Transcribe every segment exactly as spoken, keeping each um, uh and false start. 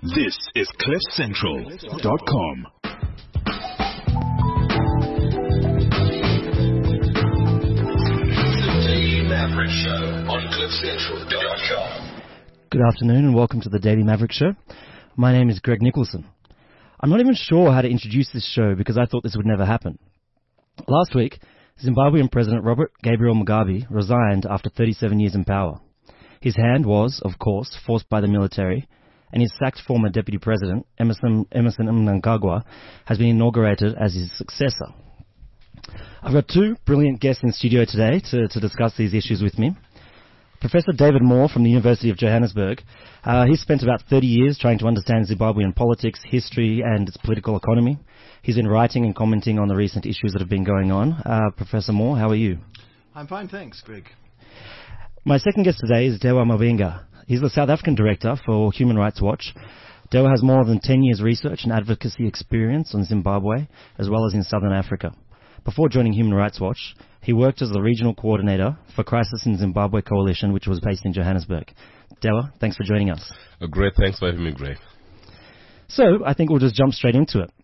This is cliff central dot com. The Daily Maverick Show on cliff central dot com. Good afternoon and welcome to the Daily Maverick Show. My name is Greg Nicholson. I'm not even sure how to introduce this show because I thought this would never happen. Last week, Zimbabwean President Robert Gabriel Mugabe resigned after thirty-seven years in power. His hand was, of course, forced by the military, and his sacked former deputy president, Emerson, Emerson Mnangagwa, has been inaugurated as his successor. I've got two brilliant guests in studio today to, to discuss these issues with me. Professor David Moore from the University of Johannesburg. Uh, he's spent about thirty years trying to understand Zimbabwean politics, history, and its political economy. He's been writing and commenting on the recent issues that have been going on. Uh, Professor Moore, how are you? I'm fine, thanks, Greg. My second guest today is Dewa Mabenga. He's the South African director for Human Rights Watch. Dewa has more than ten years research and advocacy experience on Zimbabwe, as well as in Southern Africa. Before joining Human Rights Watch, he worked as the regional coordinator for Crisis in Zimbabwe Coalition, which was based in Johannesburg. Dewa, thanks for joining us. Uh, great, thanks for having me, Greg. So, I think we'll just jump straight into it.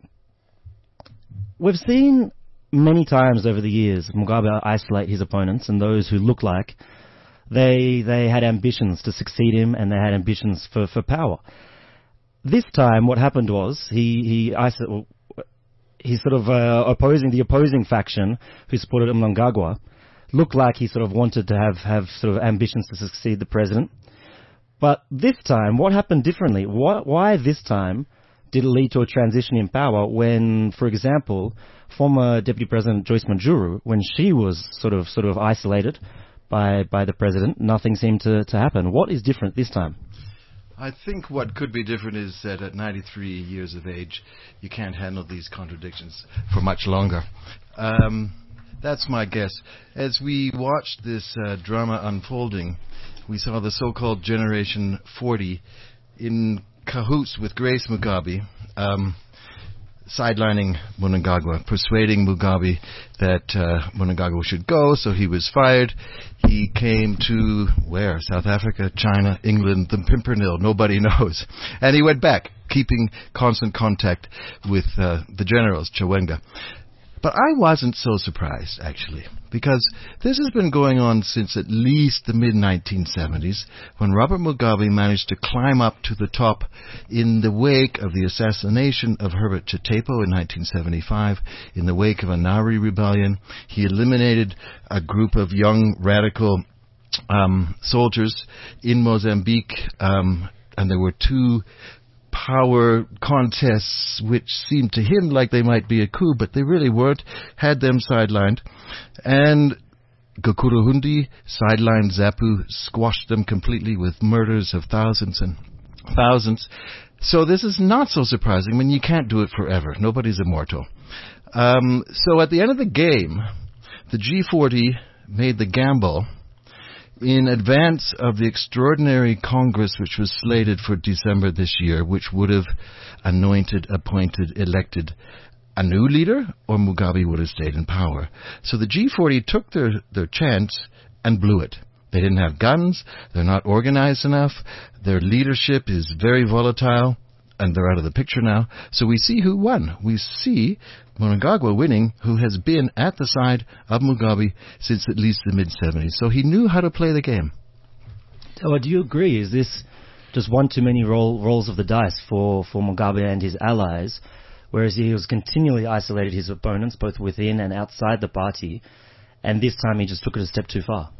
We've seen many times over the years Mugabe isolate his opponents and those who look like they they had ambitions to succeed him and they had ambitions for, for power. This time, what happened was he he isolated. He's sort of uh, opposing the opposing faction who supported Mnangagwa looked like he sort of wanted to have, have sort of ambitions to succeed the president. But this time, what happened differently? Why, why this time did it lead to a transition in power when, for example, former Deputy President Joyce Mujuru, when she was sort of sort of isolated by by the president, nothing seemed to, to happen. What is different this time? I think what could be different is that at ninety-three years of age, you can't handle these contradictions for much longer. Um, that's my guess. As we watched this uh, drama unfolding, we saw the so-called Generation forty in cahoots with Grace Mugabe, um, sidelining Mnangagwa, persuading Mugabe that uh, Mnangagwa should go, so he was fired. He came to, where? South Africa, China, England, the Pimpernel, nobody knows. And he went back, keeping constant contact with uh, the generals, Chiwenga. But I wasn't so surprised, actually, because this has been going on since at least the mid nineteen seventies, when Robert Mugabe managed to climb up to the top in the wake of the assassination of Herbert Chitepo in nineteen seventy-five, in the wake of a Nauri rebellion. He eliminated a group of young radical um, soldiers in Mozambique, um, and there were two power contests which seemed to him like they might be a coup, but they really weren't, had them sidelined. And Gukurahundi sidelined ZAPU, squashed them completely with murders of thousands and thousands. So this is not so surprising. I mean, you can't do it forever. Nobody's immortal. Um, so at the end of the game, the G forty made the gamble in advance of the extraordinary Congress which was slated for December this year, which would have anointed, appointed, elected a new leader, or Mugabe would have stayed in power. So the G forty took their, their chance and blew it. They didn't have guns, they're not organized enough, their leadership is very volatile, and they're out of the picture now. So we see who won. We see Mnangagwa winning, who has been at the side of Mugabe since at least the mid-seventies. So he knew how to play the game. So, do you agree? Is this just one too many roll, rolls of the dice for, for Mugabe and his allies, whereas he was continually isolated his opponents, both within and outside the party, and this time he just took it a step too far?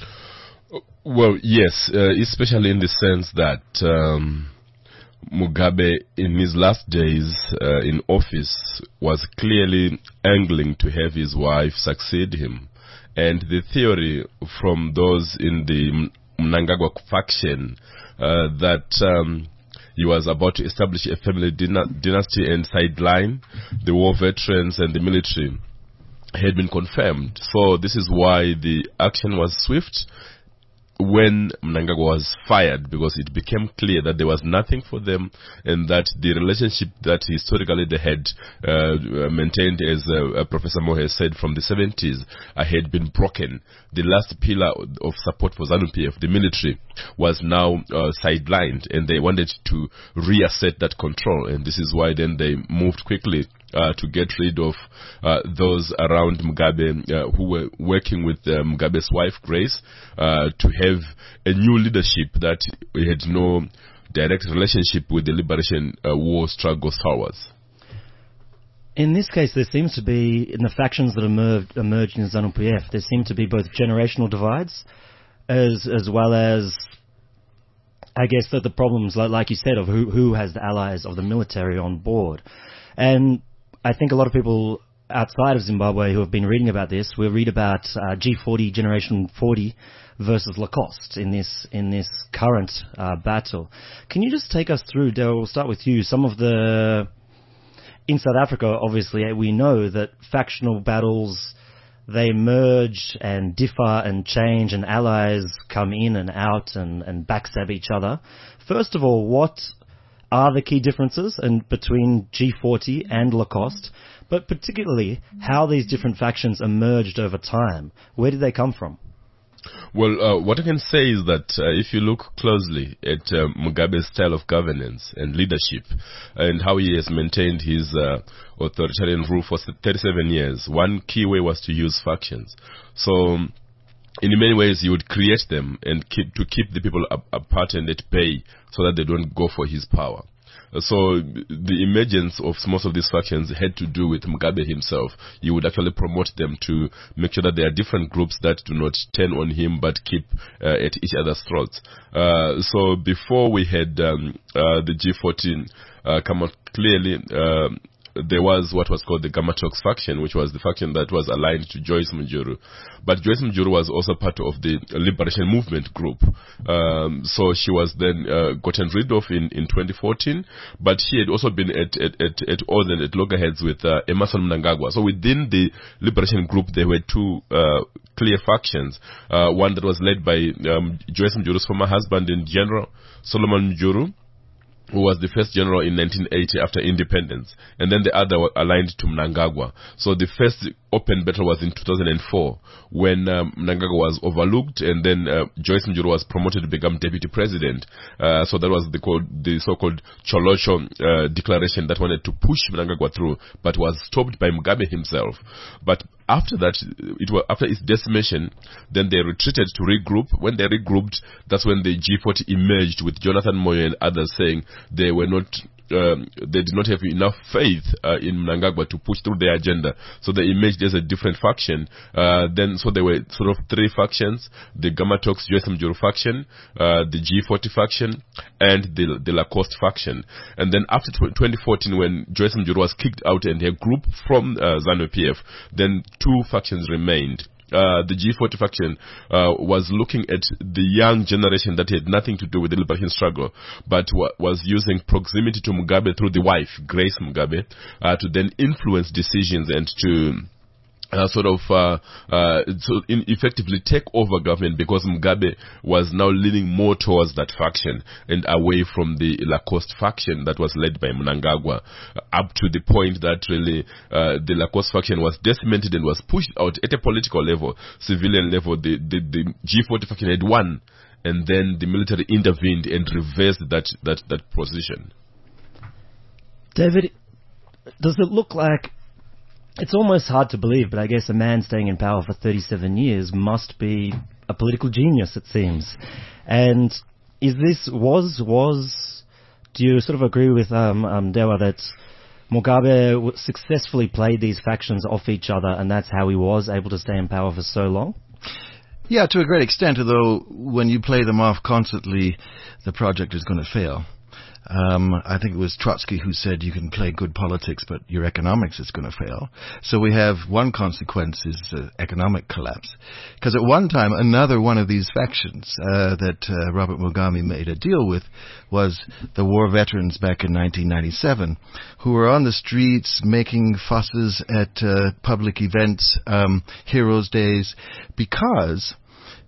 Well, yes, uh, especially in the sense that Um Mugabe, in his last days uh, in office, was clearly angling to have his wife succeed him. And the theory from those in the Mnangagwa faction uh, that um, he was about to establish a family dyna- dynasty and sideline the war veterans and the military had been confirmed. So this is why the action was swift. when Mnangagwa was fired, because it became clear that there was nothing for them, and that the relationship that historically they had uh, maintained, as uh, Professor Moore has said, from the seventies, uh, had been broken. The last pillar of support for ZANU-P F, the military, was now uh, sidelined, and they wanted to reassert that control, and this is why then they moved quickly Uh, to get rid of uh, those around Mugabe uh, who were working with uh, Mugabe's wife, Grace, uh, to have a new leadership that had no direct relationship with the liberation uh, war struggle stalwarts. In this case, there seems to be, in the factions that emerged, emerged in ZANU-P F, there seem to be both generational divides as as well as, I guess, that the problems, like, like you said, of who, who has the allies of the military on board. And I think a lot of people outside of Zimbabwe who have been reading about this will read about uh, G forty, Generation forty versus Lacoste in this in this current uh, battle. Can you just take us through, Daryl, we'll start with you, some of the... In South Africa, obviously, we know that factional battles, they merge and differ and change, and allies come in and out and, and backstab each other. First of all, what are the key differences in, between G forty and Lacoste, but particularly how these different factions emerged over time? Where did they come from? Well, uh, what I can say is that uh, if you look closely at uh, Mugabe's style of governance and leadership and how he has maintained his uh, authoritarian rule for thirty-seven years, one key way was to use factions. So, um, in many ways, he would create them and keep, to keep the people up, apart and at bay so that they don't go for his power. So the emergence of most of these factions had to do with Mugabe himself. He would actually promote them to make sure that there are different groups that do not turn on him but keep uh, at each other's throats. Uh, so before we had um, uh, the G fourteen uh, come out clearly, uh, there was what was called the Gamatox faction, which was the faction that was aligned to Joyce Mujuru. But Joyce Mujuru was also part of the Liberation Movement group. Um, so she was then uh, gotten rid of in, in twenty fourteen, but she had also been at at, at, at odds and at loggerheads with uh, Emmerson Mnangagwa. So within the Liberation group, there were two uh, clear factions. Uh, one that was led by um, Joyce Mujuru's former husband in General, Solomon Mujuru, who was the first general in nineteen eighty after independence, and then the other were aligned to Mnangagwa. So the first open battle was in two thousand four, when um, Mnangagwa was overlooked, and then uh, Joyce Mujuru was promoted to become deputy president. Uh, so that was the, called, the so-called Cholocho uh, declaration that wanted to push Mnangagwa through, but was stopped by Mugabe himself. But after that, it was after its decimation, then they retreated to regroup. When they regrouped, that's when the G forty emerged with Jonathan Moyo and others saying they were not, um, they did not have enough faith uh, in Mnangagwa to push through their agenda. So they emerged as a different faction. Uh, then, so there were sort of three factions: the Gamatox Joyce Mujuru faction, uh, the G forty faction, and the, the Lacoste faction. And then after twenty fourteen, when Joyce Mujuru was kicked out and her group from uh, ZANU-P F, then two factions remained. Uh, the G forty faction uh, was looking at the young generation that had nothing to do with the liberation struggle, but wa was using proximity to Mugabe through the wife, Grace Mugabe, uh, to then influence decisions and to Uh, sort of uh, uh, so in effectively take over government, because Mugabe was now leaning more towards that faction and away from the Lacoste faction that was led by Mnangagwa, uh, up to the point that really uh, the Lacoste faction was decimated and was pushed out at a political level, civilian level. The, the, the G forty faction had won, and then the military intervened and reversed that, that, that position. David, does it look like, it's almost hard to believe, but I guess a man staying in power for thirty-seven years must be a political genius, it seems. And is this, was, was, do you sort of agree with um, um, Dewa that Mugabe w successfully played these factions off each other, and that's how he was able to stay in power for so long? Yeah, to a great extent, although when you play them off constantly, the project is going to fail. Um, I think it was Trotsky who said you can play good politics, but your economics is going to fail. So we have one consequence is uh, economic collapse. Because at one time, another one of these factions uh, that uh, Robert Mugabe made a deal with was the war veterans back in nineteen ninety-seven, who were on the streets making fusses at uh, public events, um, Heroes Days, because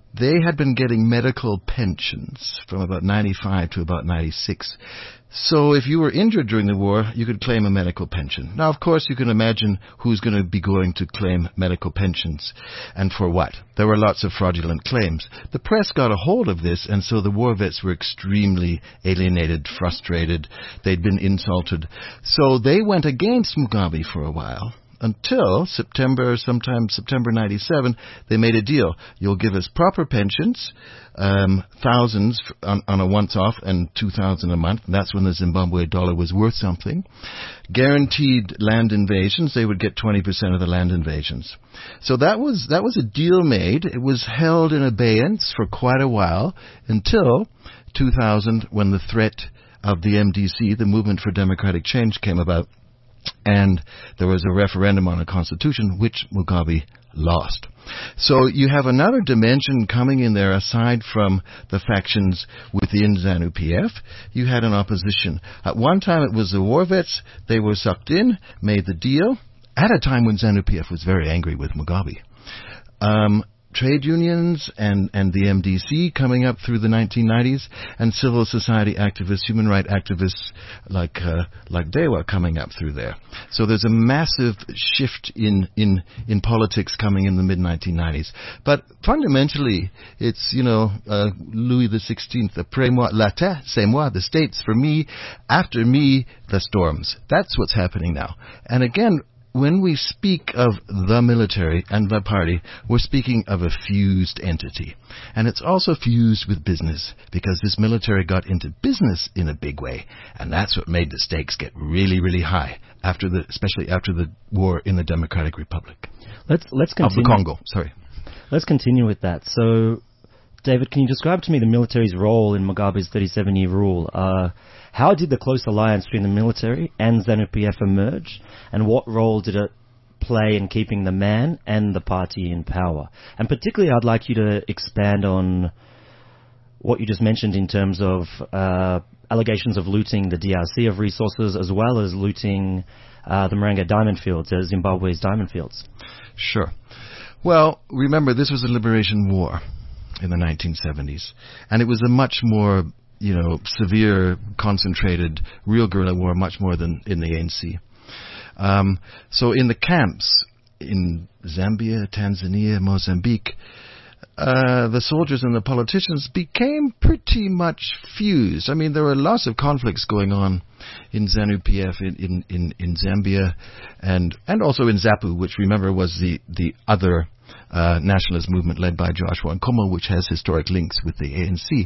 they had been getting medical pensions from about ninety-five to about ninety-six. So if you were injured during the war, you could claim a medical pension. Now, of course, you can imagine who's going to be going to claim medical pensions and for what. There were lots of fraudulent claims. The press got a hold of this, and so the war vets were extremely alienated, frustrated. They'd been insulted. So they went against Mugabe for a while. Until September, sometime September ninety-seven, they made a deal. You'll give us proper pensions, um, thousands on, on a once-off and two thousand a month. And that's when the Zimbabwe dollar was worth something. Guaranteed land invasions. They would get twenty percent of the land invasions. So that was that was a deal made. It was held in abeyance for quite a while until two thousand, when the threat of the M D C, the Movement for Democratic Change, came about. And there was a referendum on a constitution, which Mugabe lost. So you have another dimension coming in there aside from the factions within ZANU P F. You had an opposition. At one time it was the war vets. They were sucked in, made the deal, at a time when ZANU P F was very angry with Mugabe. Um, trade unions and, and the M D C coming up through the nineteen nineties, and civil society activists, human rights activists like uh, like Dewa coming up through there. So there's a massive shift in in, in politics coming in the mid nineteen nineties. But fundamentally, it's, you know, uh, Louis the sixteenth, après moi la terre, c'est moi, the states for me, after me the storms. That's what's happening now. And again, when we speak of the military and the party, we're speaking of a fused entity. And it's also fused with business, because this military got into business in a big way. And that's what made the stakes get really, really high, after the, especially after the war in the Democratic Republic. Let's, let's continue. Of the Congo, sorry. Let's continue with that. So, David, can you describe to me the military's role in Mugabe's thirty-seven-year rule? Uh, how did the close alliance between the military and ZANU P F emerge, and what role did it play in keeping the man and the party in power? And particularly, I'd like you to expand on what you just mentioned in terms of uh, allegations of looting the D R C of resources, as well as looting uh, the Maranga diamond fields, uh, Zimbabwe's diamond fields. Sure. Well, remember, this was a liberation war in the nineteen seventies, and it was a much more, you know, severe, concentrated, real guerrilla war, much more than in the A N C. Um, so in the camps in Zambia, Tanzania, Mozambique, uh, the soldiers and the politicians became pretty much fused. I mean, there were lots of conflicts going on in ZANU P F in, in, in, in Zambia, and, and also in ZAPU, which, remember, was the, the other Uh, nationalist movement led by Joshua Nkomo, which has historic links with the A N C.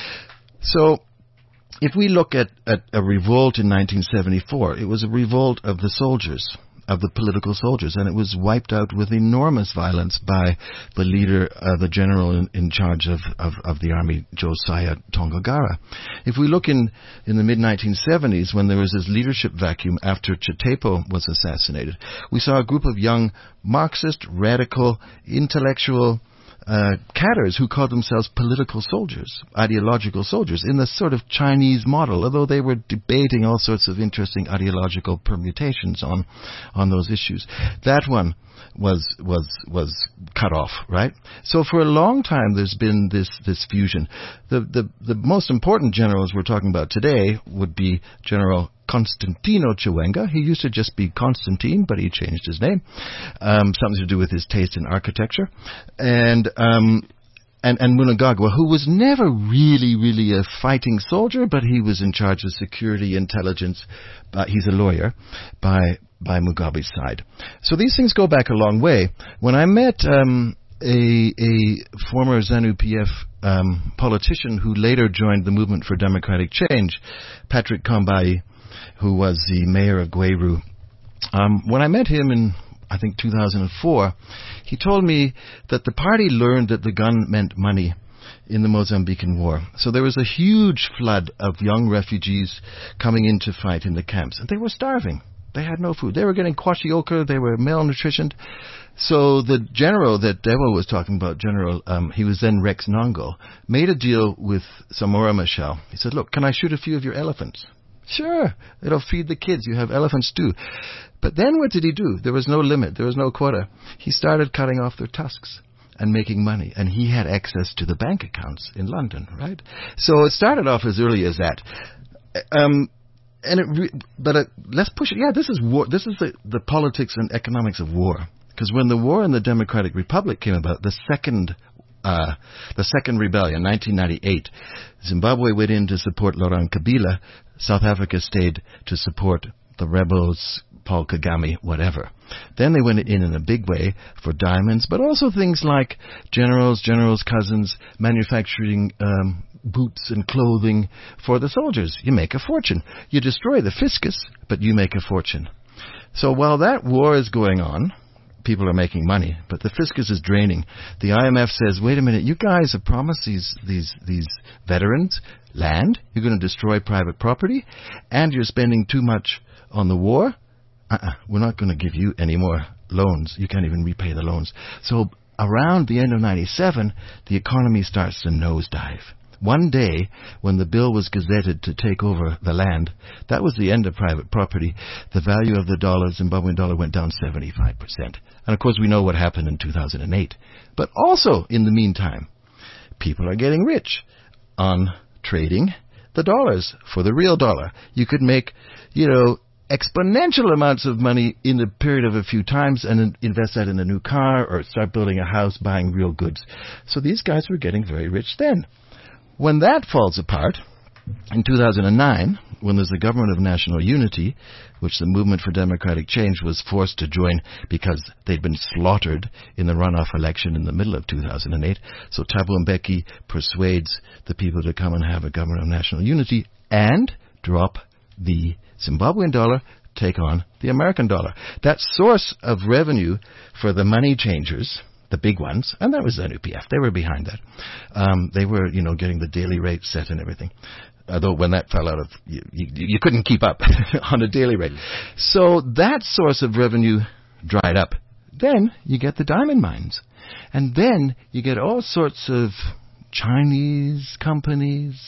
So if we look at, at a revolt in nineteen seventy-four, it was a revolt of the soldiers, of the political soldiers, and it was wiped out with enormous violence by the leader, uh, the general in, in charge of, of, of the army, Josiah Tongogara. If we look in, in the mid nineteen seventies, when there was this leadership vacuum after Chitepo was assassinated, we saw a group of young Marxist, radical, intellectual uh, cadres who called themselves political soldiers, ideological soldiers, in the sort of Chinese model, although they were debating all sorts of interesting ideological permutations on on those issues. That one was was was cut off, right? So for a long time there's been this this fusion. The the the most important generals we're talking about today would be General Constantino Chiwenga. He used to just be Constantine, but he changed his name. Um, something to do with his taste in architecture. And um, and, and Mnangagwa, who was never really, really a fighting soldier, but he was in charge of security intelligence. But he's a lawyer by by Mugabe's side. So these things go back a long way. When I met um, a, a former ZANU P F um, politician who later joined the Movement for Democratic Change, Patrick Kambai, who was the mayor of Gweru. Um, when I met him in, I think, two thousand four, he told me that the party learned that the gun meant money in the Mozambican war. So there was a huge flood of young refugees coming in to fight in the camps, and they were starving. They had no food. They were getting kwashiorkor. They were malnutritioned. So the general that Dewa was talking about, General, um, he was then Rex Nongo, made a deal with Samora Machel. He said, look, can I shoot a few of your elephants? Sure, it'll feed the kids. You have elephants too. But then what did he do? There was no limit. There was no quota. He started cutting off their tusks. and making money. And he had access to the bank accounts in London, right? So it started off as early as that. Um, and it re- but it, let's push it. Yeah, this is war. This is the, the politics and economics of war. Because when the war in the Democratic Republic came about, the second uh, the second rebellion, nineteen ninety-eight, Zimbabwe went in to support Laurent Kabila. South Africa stayed to support the rebels, Paul Kagame, whatever. Then they went in in a big way for diamonds, but also things like generals, generals' cousins, manufacturing um, boots and clothing for the soldiers. You make a fortune. You destroy the fiscus, but you make a fortune. So while that war is going on, people are making money, but the fiscus is draining. The I M F says, wait a minute, you guys have promised these these these veterans land, you're going to destroy private property, and you're spending too much on the war. Uh-uh, we're not going to give you any more loans. You can't even repay the loans. So around the end of ninety-seven, the economy starts to nosedive. One day, when the bill was gazetted to take over the land, that was the end of private property. The value of the dollar, Zimbabwean dollar, went down seventy-five percent. And of course, we know what happened in two thousand eight. But also, in the meantime, people are getting rich on trading the dollars for the real dollar. You could make, you know, exponential amounts of money in the period of a few times and invest that in a new car or start building a house, buying real goods. So these guys were getting very rich then. When that falls apart, in two thousand nine, when there's a government of national unity, which the Movement for Democratic Change was forced to join because they'd been slaughtered in the runoff election in the middle of two thousand eight, so Thabo Mbeki persuades the people to come and have a government of national unity and drop the Zimbabwean dollar, take on the American dollar. That source of revenue for the money changers, the big ones, and that was N U P F. They were behind that. Um, they were, you know, getting the daily rate set and everything. Although when that fell out of, you, you, you couldn't keep up on a daily rate. So that source of revenue dried up. Then you get the diamond mines. And then you get all sorts of Chinese companies,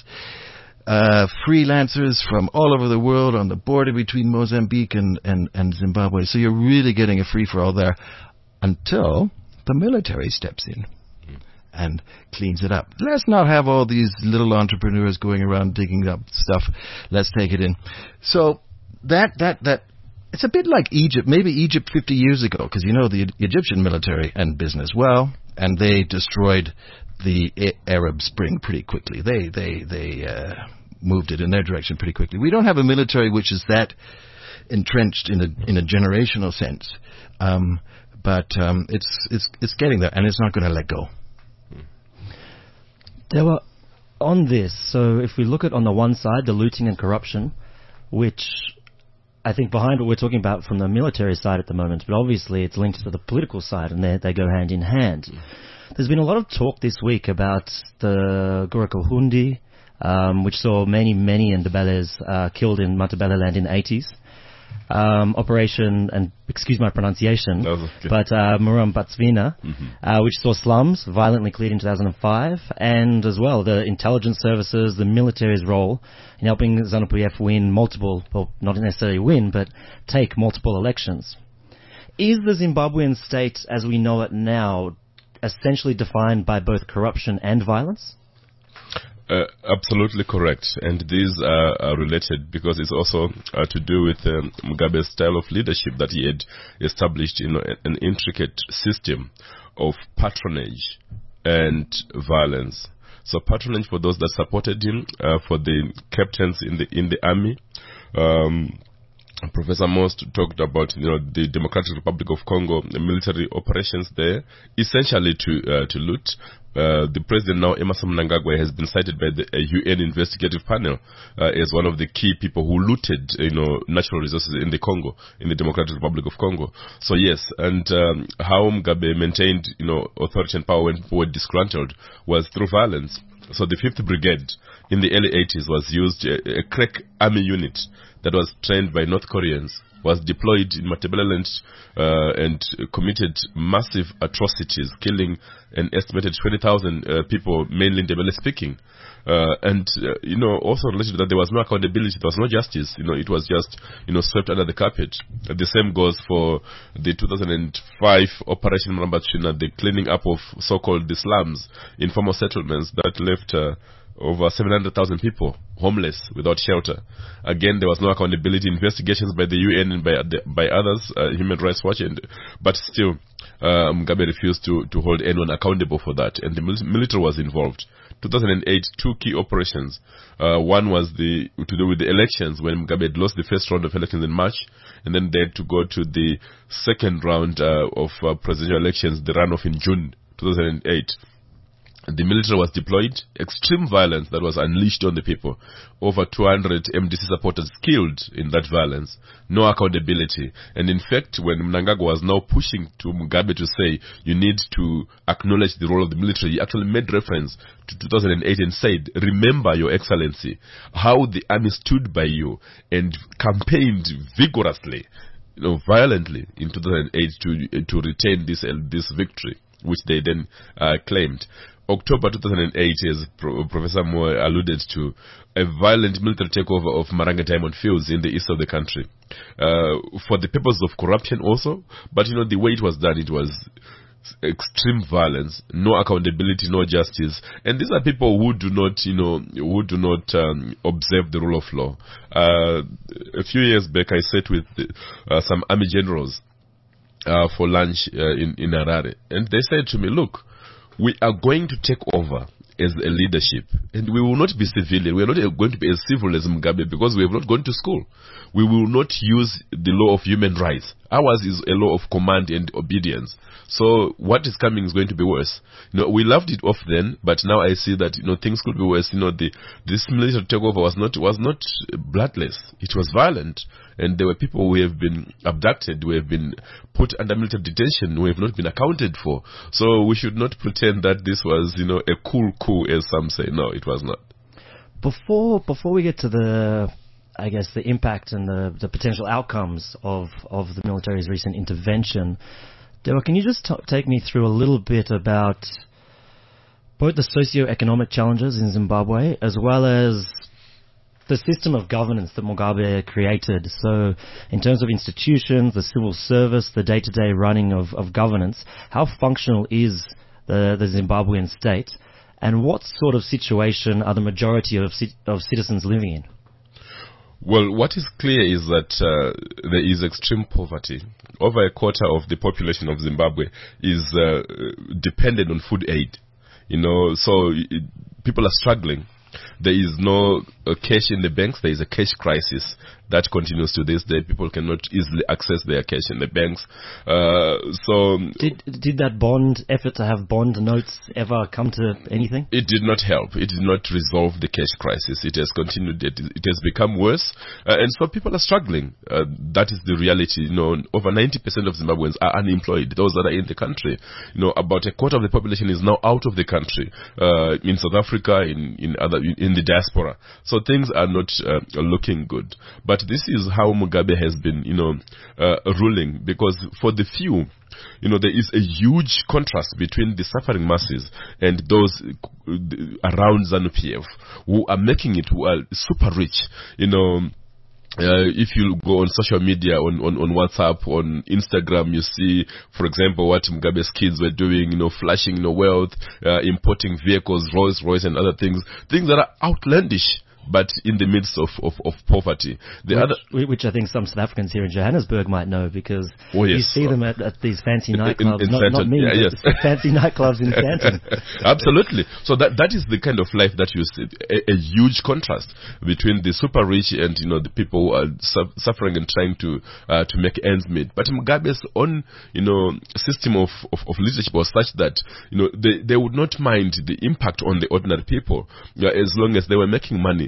uh, freelancers from all over the world on the border between Mozambique and, and, and Zimbabwe. So you're really getting a free-for-all there until the military steps in and cleans it up. Let's not have all these little entrepreneurs going around digging up stuff. Let's take it in. So that that that it's a bit like Egypt, maybe Egypt fifty years ago, because you know the Egyptian military and business well, and they destroyed the Arab Spring pretty quickly. They they they uh, moved it in their direction pretty quickly. We don't have a military which is that entrenched in a in a generational sense. Um, But um, it's it's it's getting there, and it's not going to let go. There were on this. So if we look at on the one side the looting and corruption, which I think behind what we're talking about from the military side at the moment, but obviously it's linked to the political side, and they they go hand in hand. Mm. There's been a lot of talk this week about the Gorokahundi, um, which saw many many Ndebelés uh, killed in Matabeleland in the eighties. Um, operation, and excuse my pronunciation, okay. but uh, Murambatsvina, mm-hmm. uh, which saw slums violently cleared in two thousand five, and as well the intelligence services, the military's role in helping ZANU-P F win multiple, well, not necessarily win, but take multiple elections. Is the Zimbabwean state, as we know it now, essentially defined by both corruption and violence? Uh, absolutely correct, and these are, are related because it's also uh, to do with um, Mugabe's style of leadership, that he had established, you know, an intricate system of patronage and violence. So patronage for those that supported him, uh, for the captains in the in the army. Um, Professor Most talked about, you know, the Democratic Republic of Congo, the military operations there, essentially to uh, to loot. Uh, the president now, Emmerson Mnangagwa, has been cited by the uh, U N investigative panel uh, as one of the key people who looted, you know, natural resources in the Congo, in the Democratic Republic of Congo. So yes, and um, how Mugabe maintained, you know, authority and power when people were disgruntled was through violence. So the fifth Brigade in the early eighties was used, a, a crack army unit that was trained by North Koreans, was deployed in Matabeleland uh, and committed massive atrocities, killing an estimated twenty thousand uh, people, mainly Ndebele speaking. Uh, and, uh, you know, also related to that, there was no accountability, there was no justice, you know, it was just, you know, swept under the carpet. Uh, the same goes for the two thousand five Operation Mrambachina, the cleaning up of so-called the slums, informal settlements that left uh, over seven hundred thousand people homeless, without shelter. Again, there was no accountability, investigations by the U N and by, the, by others, uh, Human Rights Watch, and, but still, uh, Mugabe refused to, to hold anyone accountable for that, and the mil- military was involved. two thousand eight, two key operations. Uh, one was the to do with the elections, when Mugabe had lost the first round of elections in March, and then they had to go to the second round uh, of uh, presidential elections, the runoff in June two thousand eight. The military was deployed, extreme violence that was unleashed on the people. Over two hundred M D C supporters killed in that violence. No accountability. And in fact, when Mnangagwa was now pushing to Mugabe to say, you need to acknowledge the role of the military, he actually made reference to two thousand eight and said, remember, Your Excellency, how the army stood by you and campaigned vigorously, you know, violently in two thousand eight to, to retain this, uh, this victory, which they then uh, claimed. October two thousand eight, as Pro- Professor Moore alluded to, a violent military takeover of Maranga Diamond Fields in the east of the country. Uh, for the purpose of corruption also, but you know, the way it was done, it was extreme violence, no accountability, no justice. And these are people who do not, you know, who do not um, observe the rule of law. Uh, a few years back, I sat with uh, some army generals uh, for lunch uh, in, in Harare, and they said to me, look, we are going to take over as a leadership, and we will not be civilian. We are not going to be as civil as Mugabe, because we have not gone to school. We will not use the law of human rights. Ours is a law of command and obedience. So what is coming is going to be worse. You know, we loved it off then, but now I see that, you know, things could be worse. You know, the this military takeover was not was not bloodless. It was violent, and there were people who have been abducted, who have been put under military detention, who have not been accounted for. So we should not pretend that this was, you know, a cool coup, as some say. No, it was not. Before before we get to the, I guess, the impact and the, the potential outcomes of, of the military's recent intervention, Dewa, can you just t- take me through a little bit about both the socio-economic challenges in Zimbabwe as well as the system of governance that Mugabe created? So in terms of institutions, the civil service, the day-to-day running of, of governance, how functional is the, the Zimbabwean state, and what sort of situation are the majority of, of citizens living in? Well, what is clear is that uh, there is extreme poverty. Over a quarter of the population of Zimbabwe is uh, dependent on food aid. You know, so it, people are struggling. There is no uh, cash in the banks. There is a cash crisis that continues to this day. People cannot easily access their cash in the banks. Uh, so did did that bond effort to have bond notes ever come to anything? It did not help. It did not resolve the cash crisis. It has continued. It, it has become worse, uh, and so people are struggling. Uh, that is the reality. You know, over ninety percent of Zimbabweans are unemployed. Those that are in the country, you know, about a quarter of the population is now out of the country. Uh, in South Africa, in in other in the diaspora. So things are not uh, looking good. But this is how Mugabe has been, you know, uh, ruling, because for the few, you know, there is a huge contrast between the suffering masses and those around ZANU-P F who are making it, who are super rich, you know. Uh, if you go on social media, on, on, on WhatsApp, on Instagram, you see, for example, what Mugabe's kids were doing, you know, flashing, you know, wealth, uh, importing vehicles, Rolls Royce and other things, things that are outlandish, but in the midst of, of, of poverty. The which, other, which I think some South Africans here in Johannesburg might know, because oh, yes. you see them at, at these fancy nightclubs, in, in not, not me, yeah, but yes. fancy nightclubs in Sandton. Absolutely. So that that is the kind of life that you see, a, a huge contrast between the super rich and, you know, the people who are su- suffering and trying to uh, to make ends meet. But Mugabe's own, you know, system of, of, of leadership was such that, you know, they, they would not mind the impact on the ordinary people, you know, as long as they were making money.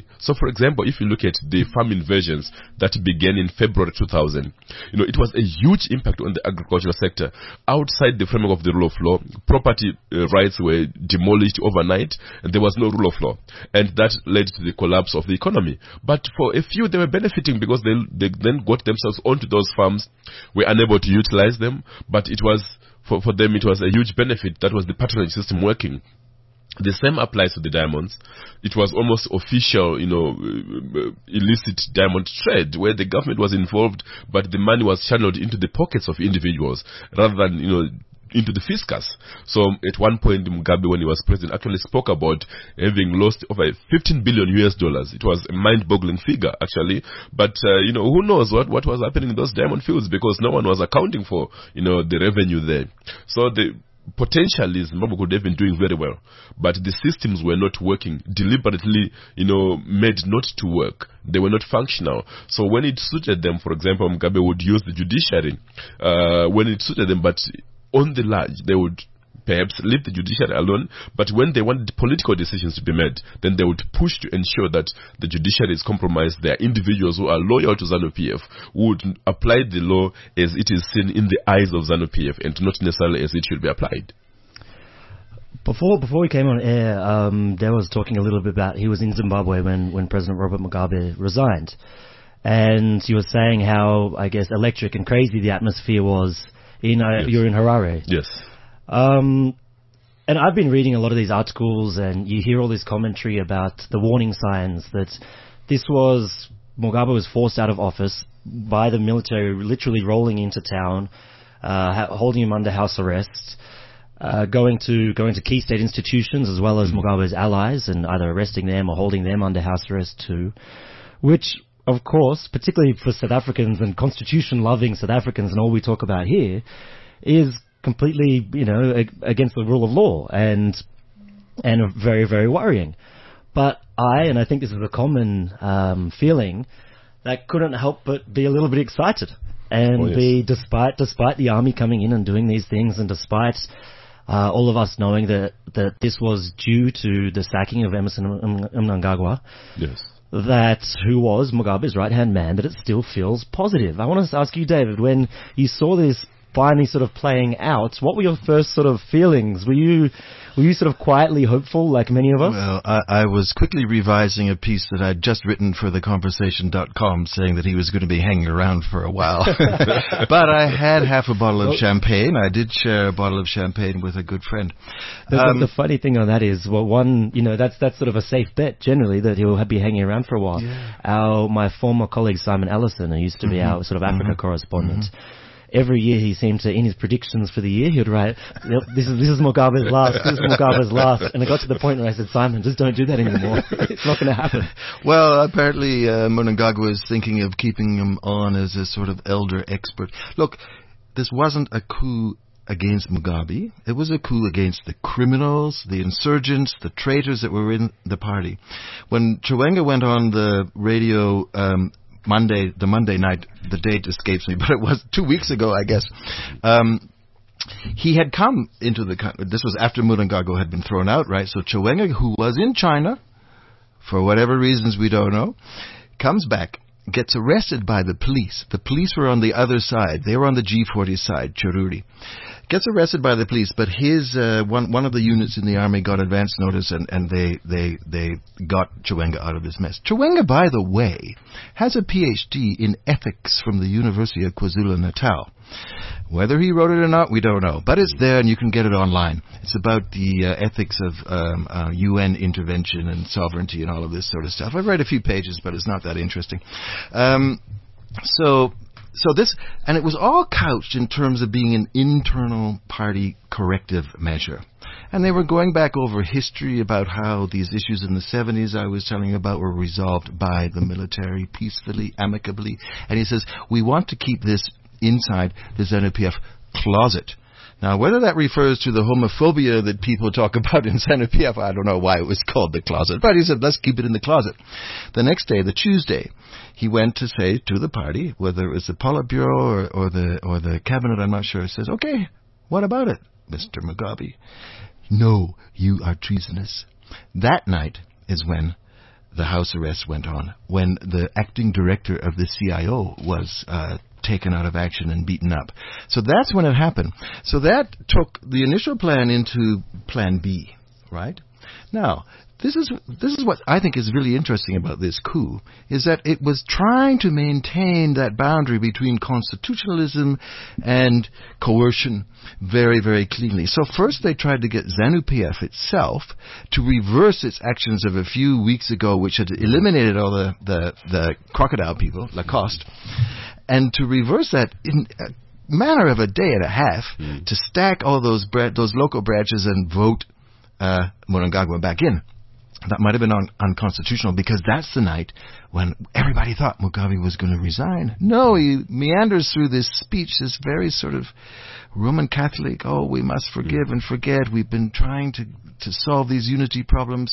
So, for example, if you look at the farm invasions that began in February two thousand, you know, it was a huge impact on the agricultural sector. Outside the framework of the rule of law, property uh, rights were demolished overnight, and there was no rule of law. And that led to the collapse of the economy. But for a few, they were benefiting because they, they then got themselves onto those farms, were unable to utilize them, but it was, for, for them, it was a huge benefit. That was the patronage system working. The same applies to the diamonds. It was almost official, you know, uh, illicit diamond trade where the government was involved, but the money was channeled into the pockets of individuals rather than, you know, into the fiscus. So at one point, Mugabe, when he was president, actually spoke about having lost over fifteen billion U S dollars. It was a mind-boggling figure, actually. But, uh, you know, who knows what, what was happening in those diamond fields, because no one was accounting for, you know, the revenue there. So the potentially Zimbabwe could have been doing very well, but the systems were not working, deliberately, you know, made not to work. They were not functional. So when it suited them, for example, Mugabe would use the judiciary uh, when it suited them, but on the large, they would perhaps leave the judiciary alone, but when they wanted political decisions to be made, then they would push to ensure that the judiciary is compromised. There are individuals who are loyal to ZANU-P F who would apply the law as it is seen in the eyes of ZANU-P F and not necessarily as it should be applied. Before before we came on air, um, Dale was talking a little bit about, he was in Zimbabwe when, when President Robert Mugabe resigned. And he was saying how, I guess, electric and crazy the atmosphere was in, uh, Yes. you're in Harare. Yes. Um, and I've been reading a lot of these articles, and you hear all this commentary about the warning signs that this was, Mugabe was forced out of office by the military, literally rolling into town, uh, ha- holding him under house arrest, uh, going to going to key state institutions as well as Mugabe's allies, and either arresting them or holding them under house arrest too, which, of course, particularly for South Africans and constitution-loving South Africans, and all we talk about here, is completely, you know, ag- against the rule of law and and very, very worrying. But I, and I think this is a common um, feeling, that couldn't help but be a little bit excited, and Oh, yes. be despite despite the army coming in and doing these things, and despite uh, all of us knowing that that this was due to the sacking of Emerson M- Mnangagwa, Yes. that who was Mugabe's right-hand man, that it still feels positive. I want to ask you, David, when you saw this finally sort of playing out, what were your first sort of feelings? Were you were you sort of quietly hopeful, like many of us? Well, I, I was quickly revising a piece that I'd just written for the conversation dot com saying that he was going to be hanging around for a while. But I had half a bottle of champagne. I did share a bottle of champagne with a good friend. The, the- Um, the funny thing on that is, well, one, you know, that's that's sort of a safe bet generally that he'll be hanging around for a while. Our my former colleague Simon Allison, who used to be our sort of Africa correspondent. Every year he seemed to, in his predictions for the year, he would write, "Yep, this is this is Mugabe's last, this is Mugabe's last." And it got to the point where I said, Simon, just don't do that anymore. It's not going to happen. Well, apparently uh, Mnangagwa is thinking of keeping him on as a sort of elder expert. Look, this wasn't a coup against Mugabe. It was a coup against the criminals, the insurgents, the traitors that were in the party. When Chiwenga went on the radio um, Monday, the Monday night, the date escapes me, but it was two weeks ago, I guess. Um, he had come into the country. This was after Mnangagwa had been thrown out, right? So Chiwenga, who was in China, for whatever reasons we don't know, comes back, gets arrested by the police. The police were on the other side. They were on the G forty side, Chiruri. Gets arrested by the police, but his uh, one one of the units in the army got advance notice, and, and they, they they got Chiwenga out of this mess. Chiwenga, by the way, has a P H D in ethics from the University of KwaZulu-Natal. Whether he wrote it or not, we don't know. But it's there, and you can get it online. It's about the uh, ethics of um, uh, U N intervention and sovereignty and all of this sort of stuff. I've read a few pages, but it's not that interesting. Um, so... So this, and it was all couched in terms of being an internal party corrective measure. And they were going back over history about how these issues in the seventies I was telling you about were resolved by the military peacefully, amicably. And he says, we want to keep this inside the ZANU P F closet. Now, whether that refers to the homophobia that people talk about in ZANU P F, I don't know why it was called the closet. But he said, let's keep it in the closet. The next day, the Tuesday, he went to say to the party, whether it was the Politburo or, or the or the cabinet, I'm not sure, says, okay, what about it, Mister Mugabe? No, you are treasonous. That night is when the house arrest went on, when the acting director of the C I O was uh, taken out of action and beaten up. So that's when it happened. So that took the initial plan into Plan B, right? Now, this is this is what I think is really interesting about this coup, is that it was trying to maintain that boundary between constitutionalism and coercion very, very cleanly. So first they tried to get ZANU-P F itself to reverse its actions of a few weeks ago, which had eliminated all the, the, the crocodile people, Lacoste, and to reverse that in a matter of a day and a half, mm. to stack all those bra- those local branches and vote uh, Mnangagwa back in. That might have been un- unconstitutional, because that's the night when everybody thought Mugabe was going to resign. No, he meanders through this speech, this very sort of Roman Catholic, oh, we must forgive and forget. We've been trying to, to solve these unity problems.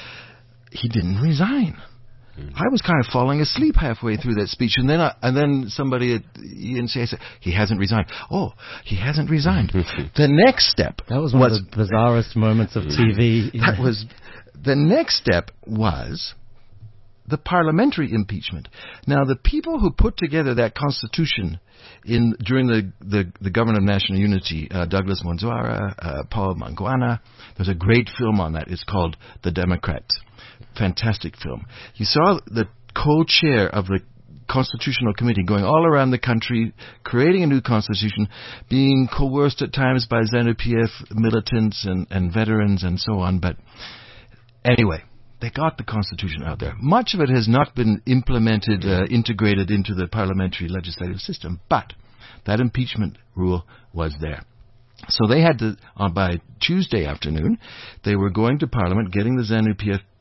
He didn't resign. I was kind of falling asleep halfway through that speech, and then I, and then somebody at E N C A said, he hasn't resigned. Oh, he hasn't resigned. The next step That was one was, of the bizarrest moments of T V. That was... The next step was the parliamentary impeachment. Now, the people who put together that constitution in during the, the, the Government of National Unity, uh, Douglas Mwanzwara, uh, Paul Mangwana, there's a great film on that. It's called The Democrats. Fantastic film. You saw the co-chair of the Constitutional Committee going all around the country, creating a new constitution, being coerced at times by ZANU-P F militants and, and veterans and so on, but... Anyway, they got the Constitution out there. Much of it has not been implemented, uh, integrated into the parliamentary legislative system, but that impeachment rule was there. So they had to, uh, by Tuesday afternoon, they were going to Parliament, getting the ZANU-P F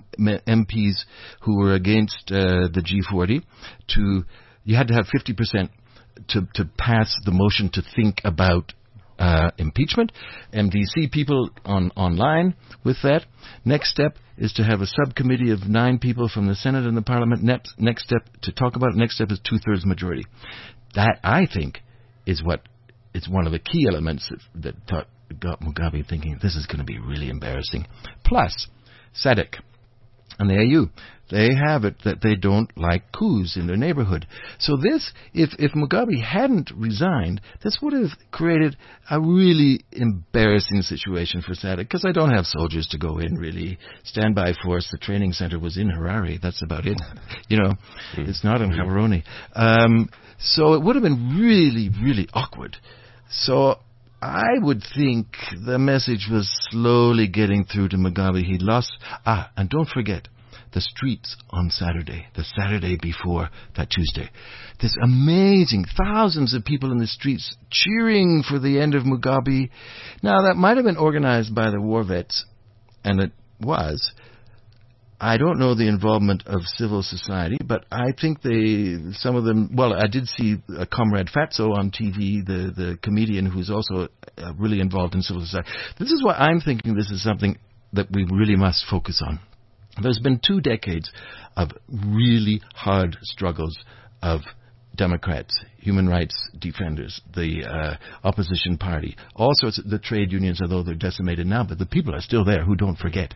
M Ps who were against uh, the G forty to, you had to have fifty percent to, to pass the motion to think about Uh, impeachment. M D C people on online with that. Next step is to have a subcommittee of nine people from the Senate and the Parliament. Next, next step to talk about it. Next step is two-thirds majority. That, I think, is what it's one of the key elements that, that taught, got Mugabe thinking this is going to be really embarrassing. Plus, SADC and the A U, they have it that they don't like coups in their neighborhood. So this, if, if Mugabe hadn't resigned, this would have created a really embarrassing situation for SADC, because I don't have soldiers to go in, really. Standby force, the training center was in Harare. That's about it. You know, it's not in Gaborone. Um, so it would have been really, really awkward. So I would think the message was slowly getting through to Mugabe. He lost... Ah, and don't forget, the streets on Saturday, the Saturday before that Tuesday. This amazing, thousands of people in the streets cheering for the end of Mugabe. Now, that might have been organized by the war vets, and it was. I don't know the involvement of civil society, but I think they, some of them, well, I did see uh, Comrade Fatso on T V, the, the comedian who's also uh, really involved in civil society. This is why I'm thinking this is something that we really must focus on. There's been two decades of really hard struggles of Democrats, human rights defenders, the uh, opposition party, all sorts of the trade unions, although they're decimated now, but the people are still there who don't forget.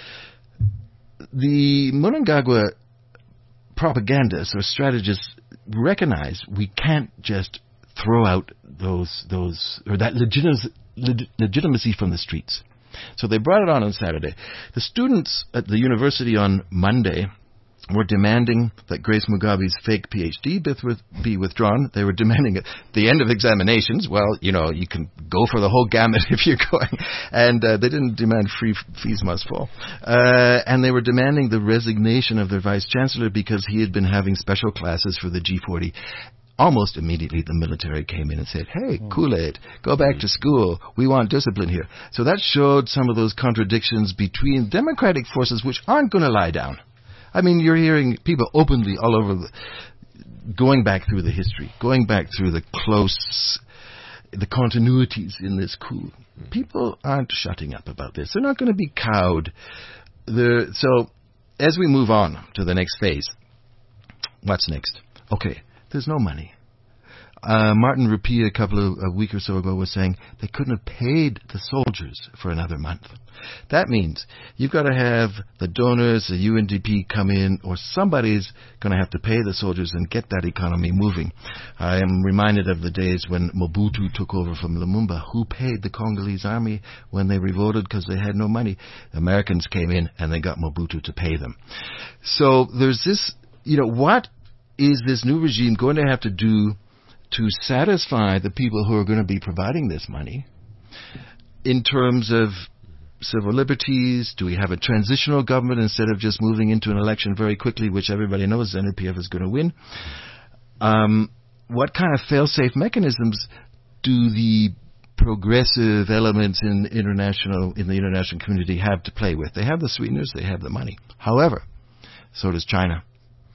The Mnangagwa propagandists or strategists recognize we can't just throw out those those or that legitimacy, legitimacy from the streets. So they brought it on on Saturday. The students at the university on Monday were demanding that Grace Mugabe's fake P H D be withdrawn. They were demanding at the end of examinations. Well, you know, you can go for the whole gamut if you're going. And uh, they didn't demand free fees must fall. Uh, and they were demanding the resignation of their vice-chancellor because he had been having special classes for the G forty. Almost immediately, the military came in and said, hey, cool it, go back to school. We want discipline here. So that showed some of those contradictions between democratic forces which aren't going to lie down. I mean, you're hearing people openly all over, the, going back through the history, going back through the close, the continuities in this coup. People aren't shutting up about this. They're not going to be cowed. They're, so as we move on to the next phase, what's next? Okay, there's no money. Uh, Martin Rupia, a couple of a week or so ago, was saying they couldn't have paid the soldiers for another month. That means you've got to have the donors, the U N D P come in, or somebody's going to have to pay the soldiers and get that economy moving. I am reminded of the days when Mobutu took over from Lumumba. Who paid the Congolese army when they revolted because they had no money? The Americans came in and they got Mobutu to pay them. So there's this, you know, what is this new regime going to have to do to satisfy the people who are going to be providing this money in terms of civil liberties? Do we have a transitional government instead of just moving into an election very quickly, which everybody knows N P F is going to win? Um, what kind of fail-safe mechanisms do the progressive elements in international in the international community have to play with? They have the sweeteners, they have the money. However, so does China.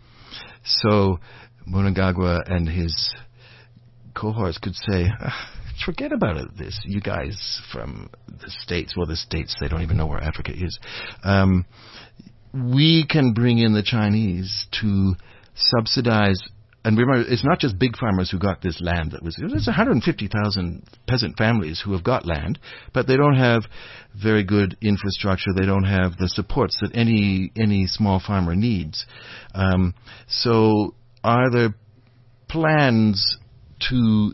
So Mnangagwa and his cohorts could say, forget about it, this, you guys from the States, well, the States, they don't even know where Africa is. Um, we can bring in the Chinese to subsidize, and remember, it's not just big farmers who got this land. That was, there's one hundred fifty thousand peasant families who have got land, but they don't have very good infrastructure. They don't have the supports that any any small farmer needs. Um, so are there plans to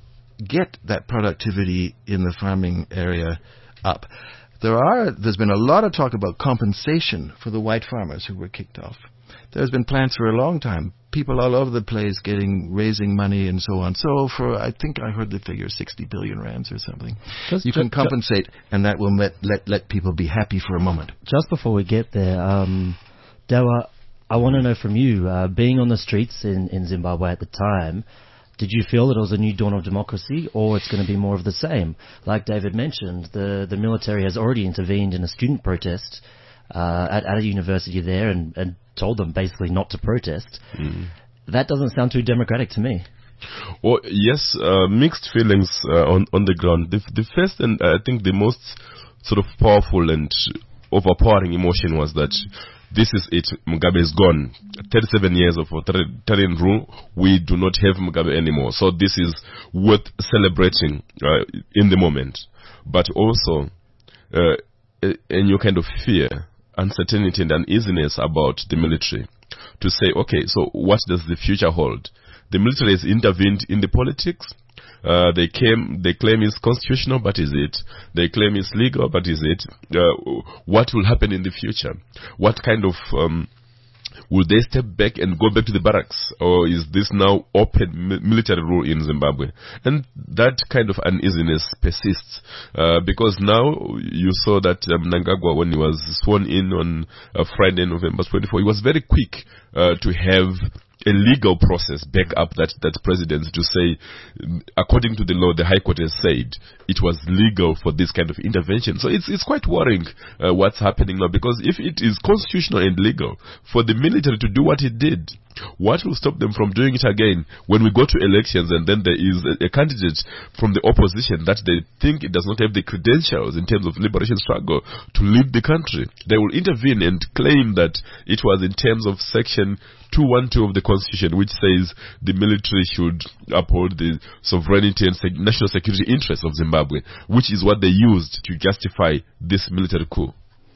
get that productivity in the farming area up? There are, there's been a lot of talk about compensation for the white farmers who were kicked off. There's been plans for a long time. People all over the place getting, raising money and so on. So for, I think I heard the figure, sixty billion rands or something. Just, you can just, compensate, and that will let, let, let people be happy for a moment. Just before we get there, um, Dewa, I want to know from you, uh, being on the streets in, in Zimbabwe at the time, did you feel that it was a new dawn of democracy, or it's going to be more of the same? Like David mentioned, the, the military has already intervened in a student protest uh, at, at a university there and, and told them basically not to protest. Mm. That doesn't sound too democratic to me. Well, yes, uh, mixed feelings uh, on, on the ground. The, the first and uh, I think the most sort of powerful and overpowering emotion was that this is it. Mugabe is gone. thirty-seven years of authoritarian rule. We do not have Mugabe anymore. So this is worth celebrating uh, in the moment. But also, uh, a, a new kind of fear, uncertainty and uneasiness about the military. To say, okay, so what does the future hold? The military has intervened in the politics. Uh, they came, they claim it's constitutional, but is it? They claim it's legal, but is it? Uh, what will happen in the future? What kind of, um, will they step back and go back to the barracks? Or is this now open mi- military rule in Zimbabwe? And that kind of uneasiness persists. Uh, because now you saw that um, Mnangagwa, when he was sworn in on uh, Friday, November twenty-fourth, he was very quick uh, to have a legal process back up that, that president to say, according to the law, the High Court has said it was legal for this kind of intervention. So it's it's quite worrying uh, what's happening now, because if it is constitutional and legal for the military to do what it did, what will stop them from doing it again when we go to elections and then there is a, a candidate from the opposition that they think it does not have the credentials in terms of liberation struggle to lead the country? They will intervene and claim that it was in terms of section two twelve of the Constitution, which says the military should uphold the sovereignty and sec- national security interests of Zimbabwe, which is what they used to justify this military coup.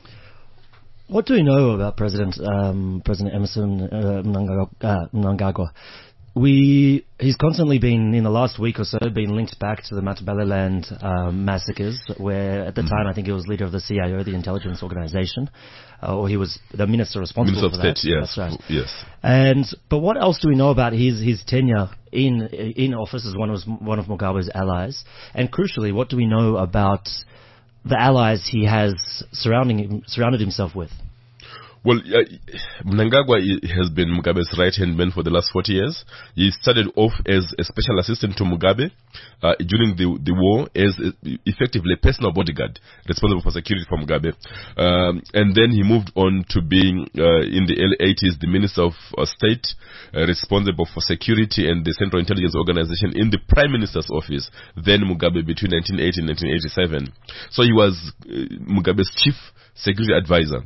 What do we know about President um, President Emmerson uh, Mnangagwa? Uh, Mnangagwa? We he's constantly been, in the last week or so, been linked back to the Matabeleland um, massacres, where at the mm-hmm. time I think he was leader of the C I O, the intelligence organization, uh, or he was the minister responsible Minister for of that. State, yes, That's right. yes. And but what else do we know about his his tenure in in office as one of one of Mugabe's allies? And crucially, what do we know about the allies he has surrounding him, surrounded himself with? Well, uh, Mnangagwa has been Mugabe's right-hand man for the last forty years. He started off as a special assistant to Mugabe uh, during the, the war as a, effectively a personal bodyguard responsible for security for Mugabe. Um, and then he moved on to being, uh, in the early eighties, the Minister of uh, State uh, responsible for security and the Central Intelligence Organization in the Prime Minister's office, then Mugabe, between nineteen eighty and nineteen eighty-seven. So he was uh, Mugabe's chief security advisor.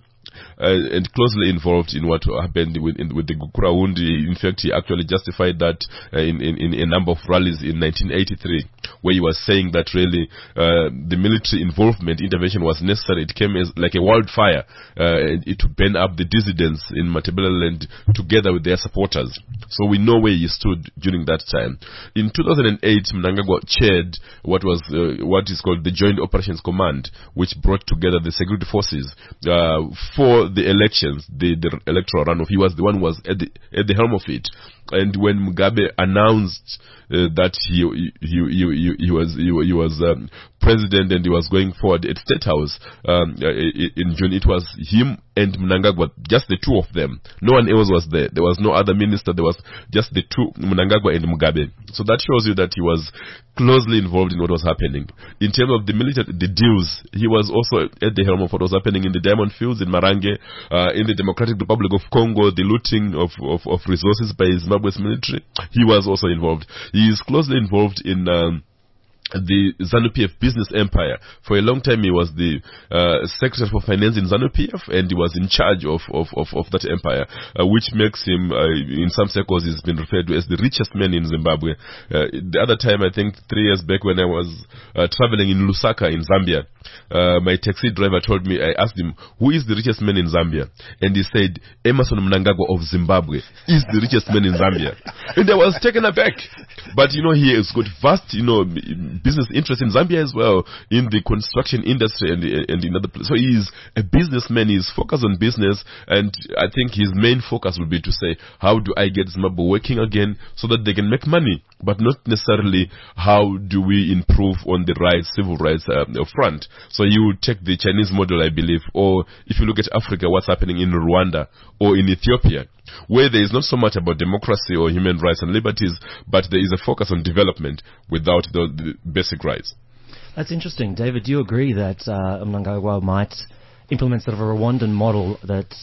uh, and closely involved in what happened with, in, with the Gukurahundi. In fact, he actually justified that uh, in, in, in a number of rallies in nineteen eighty-three, where he was saying that really uh, the military involvement, intervention was necessary. It came as like a wildfire uh, and it to burn up the dissidents in Matabeleland together with their supporters. So we know where he stood during that time. In two thousand eight, Mnangagwa chaired what was uh, what is called the Joint Operations Command, which brought together the security forces uh, for the elections, the, the electoral runoff. He was the one who was at the, at the helm of it. And when Mugabe announced uh, that he he, he he he was he, he was um, president and he was going forward at State House um, in June, it was him and Mnangagwa, just the two of them. No one else was there. There was no other minister. There was just the two, Mnangagwa and Mugabe. So that shows you that he was closely involved in what was happening. In terms of the military, the deals, he was also at the helm of what was happening in the diamond fields in Marange, uh, in the Democratic Republic of Congo, the looting of, of, of resources by Zimbabwe's military. He was also involved. He is closely involved in um, the ZANU-P F business empire. For a long time, he was the uh, Secretary for Finance in ZANU-P F, and he was in charge of, of, of, of that empire, uh, which makes him, uh, in some circles, he's been referred to as the richest man in Zimbabwe. Uh, the other time, I think three years back when I was uh, traveling in Lusaka in Zambia, uh, my taxi driver told me, I asked him, who is the richest man in Zambia? And he said, Emerson Mnangagwa of Zimbabwe is the richest man in Zambia. And I was taken aback. But, you know, he has got vast, you know, business interest in Zambia as well, in the construction industry and, and in other places. So he is a businessman. He is focused on business, and I think his main focus will be to say, how do I get Zimbabwe working again so that they can make money, but not necessarily how do we improve on the rights, civil rights uh, front. So you would take the Chinese model, I believe, or if you look at Africa, what's happening in Rwanda or in Ethiopia, where there is not so much about democracy or human rights and liberties, but there is a focus on development without the, the basic rights. That's interesting. David, do you agree that uh, Mnangagwa might implement sort of a Rwandan model that,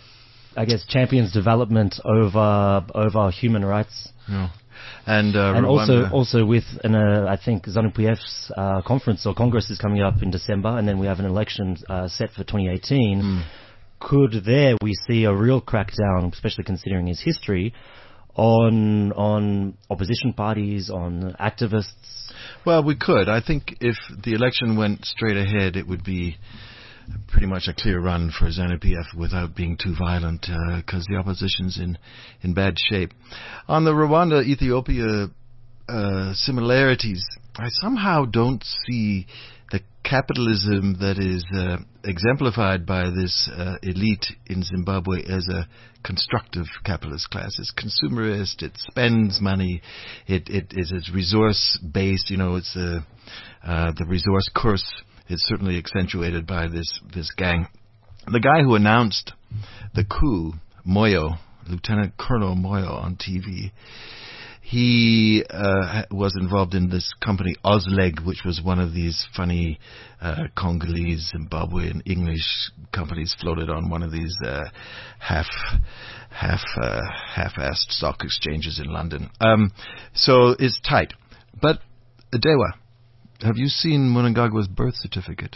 I guess, champions development over over human rights? No. And, uh, and also, Rwanda. also with, an, uh, I think, ZANU-P F's uh, conference or Congress is coming up in December, and then we have an election uh, set for twenty eighteen. Mm. Could there we see a real crackdown, especially considering his history, on on opposition parties, on activists? Well, we could. I think if the election went straight ahead, it would be pretty much a clear run for ZANU-P F without being too violent, because uh, the opposition's in, in bad shape. On the Rwanda-Ethiopia uh, similarities, I somehow don't see the capitalism that is uh, exemplified by this uh, elite in Zimbabwe as a constructive capitalist class. It's consumerist, it spends money, it, it is it's resource-based, you know, it's a, uh, the resource curse is certainly accentuated by this, this gang. The guy who announced the coup, Moyo, Lieutenant Colonel Moyo on T V, he uh, was involved in this company, Ozleg, which was one of these funny uh, Congolese, Zimbabwean, English companies floated on one of these uh, half, half, uh, half-assed stock exchanges in London. Um, so it's tight. But, Dewa, have you seen Mnangagwa's birth certificate?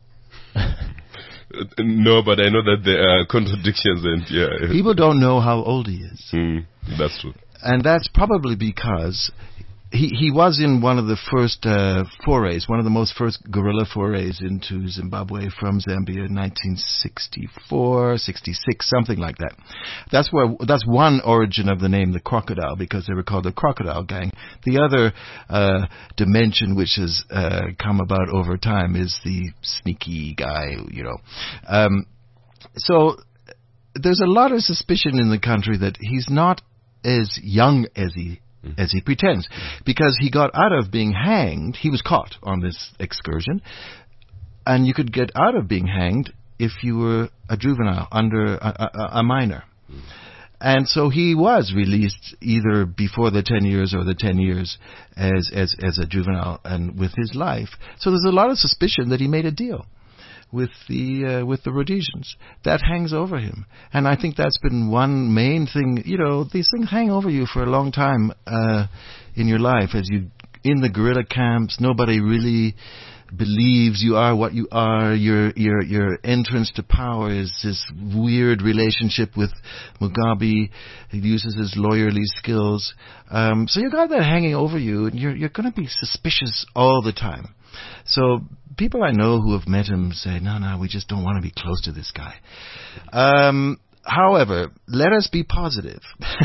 No, but I know that there are contradictions, and yeah. People don't know how old he is. Mm, that's true. And that's probably because he he was in one of the first uh, forays, one of the most first guerrilla forays into Zimbabwe from Zambia in nineteen sixty-four, sixty-six, something like that. That's where that's one origin of the name, the Crocodile, because they were called the Crocodile Gang. The other uh, dimension which has uh, come about over time is the sneaky guy, you know. Um, so there's a lot of suspicion in the country that he's not as young as he mm. as he pretends, because he got out of being hanged. He was caught on this excursion, and you could get out of being hanged if you were a juvenile, under a, a, a minor. Mm. And so he was released either before the ten years or the ten years as as as a juvenile, and with his life. So there's a lot of suspicion that he made a deal with the uh, with the Rhodesians. That hangs over him, and I think that's been one main thing. You know, these things hang over you for a long time uh, in your life as you in the guerrilla camps. Nobody really believes you are what you are. Your your your entrance to power is this weird relationship with Mugabe. He uses his lawyerly skills. Um, so you got that hanging over you, and you're you're going to be suspicious all the time. So people I know who have met him say, no, no, we just don't want to be close to this guy. Um, however, let us be positive.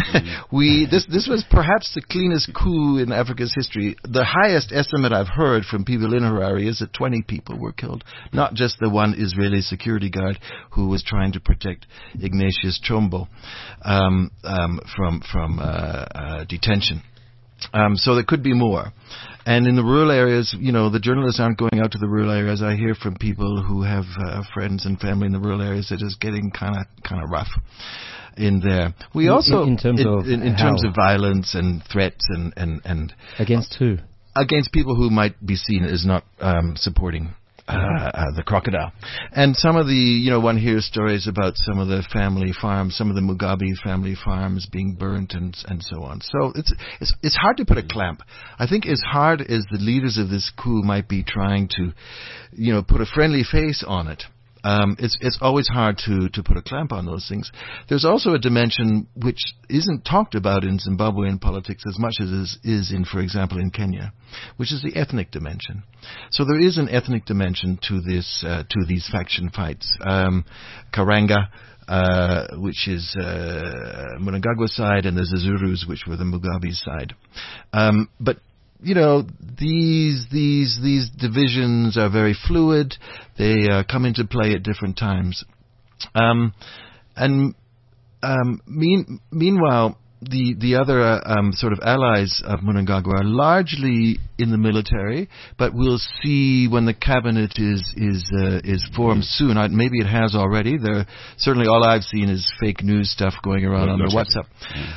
we this this was perhaps the cleanest coup in Africa's history. The highest estimate I've heard from people in Harare is that twenty people were killed, not just the one Israeli security guard who was trying to protect Ignatius Chombo um, um, from from uh, uh, detention. Um, so there could be more. And in the rural areas, you know, the journalists aren't going out to the rural areas. I hear from people who have uh, friends and family in the rural areas that is getting kind of kind of rough in there. We in, also, in, in terms in, of in, in terms of violence and threats and and and against who? Against people who might be seen as not um, supporting Uh, uh, the crocodile. And some of the, you know, one hears stories about some of the family farms, some of the Mugabe family farms being burnt and and so on. So it's it's it's hard to put a clamp. I think as hard as the leaders of this coup might be trying to, you know, put a friendly face on it, Um, it's it's always hard to, to put a clamp on those things. There's also a dimension which isn't talked about in Zimbabwean politics as much as is, is in, for example, in Kenya, which is the ethnic dimension. So there is an ethnic dimension to this uh, to these faction fights. Um, Karanga, uh, which is uh, Mnangagwa's side, and the Zazurus, which were the Mugabe side. Um, but You know, these these these divisions are very fluid. They uh, come into play at different times. Um, and um, mean, meanwhile, the the other uh, um, sort of allies of Mnangagwa are largely in the military. But we'll see when the cabinet is is uh, is formed soon. I, maybe it has already. There certainly all I've seen is fake news stuff going around well, on their WhatsApp.